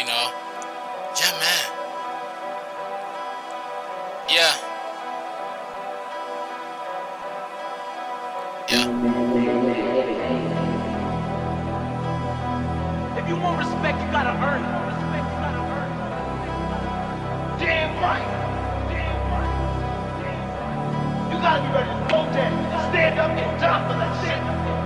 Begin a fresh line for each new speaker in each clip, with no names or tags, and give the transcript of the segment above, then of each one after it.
you know. Yeah, man. Yeah. Yeah.
If you want respect, you gotta earn it. Damn right. You gotta be ready to go there. Stand up and die for that shit.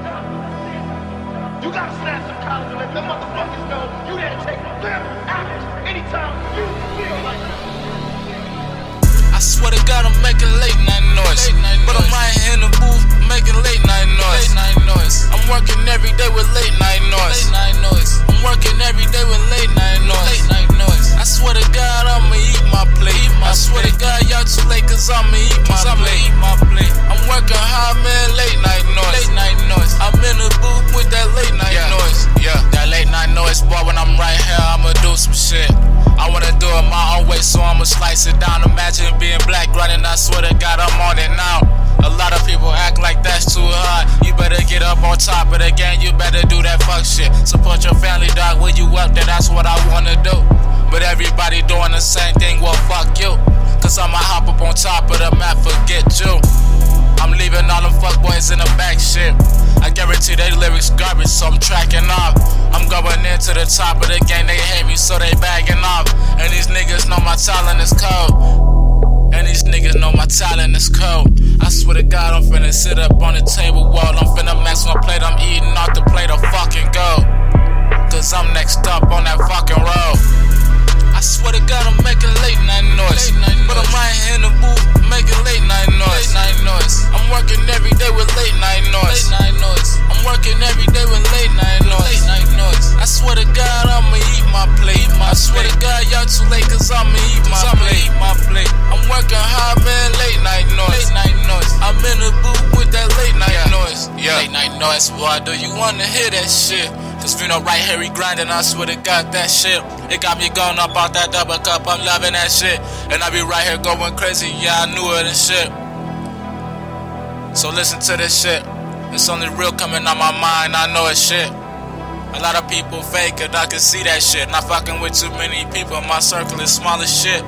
You gotta snap some collars and let them motherfuckers know you there to take them out anytime you feel like it.
I swear to God, I'm making late night noise. But I'm right here in the booth making late night noise. I'm working every day with late night noise. I'm working every day with late night noise. I swear to God, I'ma eat my plate. I swear to God, y'all too late, cause I'ma eat my plate. I'm working hard, man, late night noise. I'm in the booth with that late night noise. Yeah, that late night noise, boy, when I'm right here, I'ma do some shit. I wanna do it my own way, so I'ma slice it down. Imagine being black running, I swear to God, I'm on it now. A lot of people act like that's too hard. You better get up on top of the game, you better do that fuck shit. Support your family, dog, when you up there, that's what I wanna do. But everybody doing the same thing, well fuck you. Cause I'ma hop up on top of the map, forget you. I'm leaving all them fuckboys in the back shit. I guarantee they lyrics garbage, so I'm tracking off. I'm going into the top of the game, they hate me, so they bagging off. And these niggas know my talent is cold. And these niggas know my talent is cold. I swear to God, I'm finna sit up on the table wall. I'm finna max my plate, I'm eating off the plate of fucking gold. Cause I'm next up on that fucking road. I swear to God, I'm making late night noise. But I'm right here in the booth making late night noise. I'm working every day with late night noise. I'm working every day with late night noise. I swear to God, I'ma eat my plate. I swear to God, y'all too late, cause I'ma eat my plate. I'm working hard, man, late night noise. I'm in the booth with that late night noise. Yeah, late night noise, boy, do you wanna hear that shit? Cause Vino right here, he grinding, I swear to God, that shit. It got me going up out that double cup, I'm loving that shit. And I be right here going crazy, yeah, I knew it and shit. So listen to this shit. It's only real coming out my mind, I know it's shit. A lot of people fake it, I can see that shit. Not fucking with too many people, my circle is small as shit.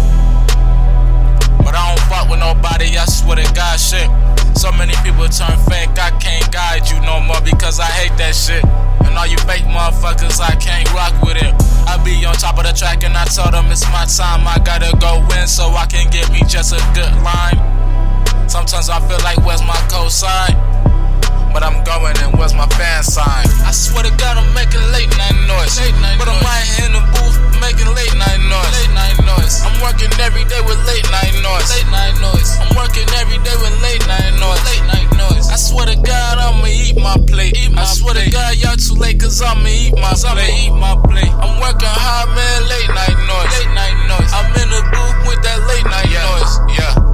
But I don't fuck with nobody, I swear to God shit. So many people turn fake, I can't guide you no more because I hate that shit. And all you fake motherfuckers, I can't rock with it. I be on top of the track and I told them it's my time. I gotta go win so I can get me just a good line. Sometimes I feel like where's my cosign? But I'm going and where's my fan sign? I swear to God, I'm making late night noise. But I'm right here in the booth making late night noise. I'm working every day with late night noise. I'm working every day with late night noise. I swear to God, I'ma eat my plate. I swear to God, y'all too late, cause I'ma eat my plate. I'm working hard, man, late night noise. I'm in the booth with that late night noise. Yeah.